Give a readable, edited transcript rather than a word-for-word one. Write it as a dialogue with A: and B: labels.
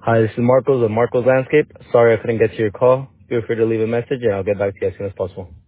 A: Hi, this is Marcos of Marcos Landscape. Sorry I couldn't get to your call. Feel free to leave a message and I'll get back to you as soon as possible.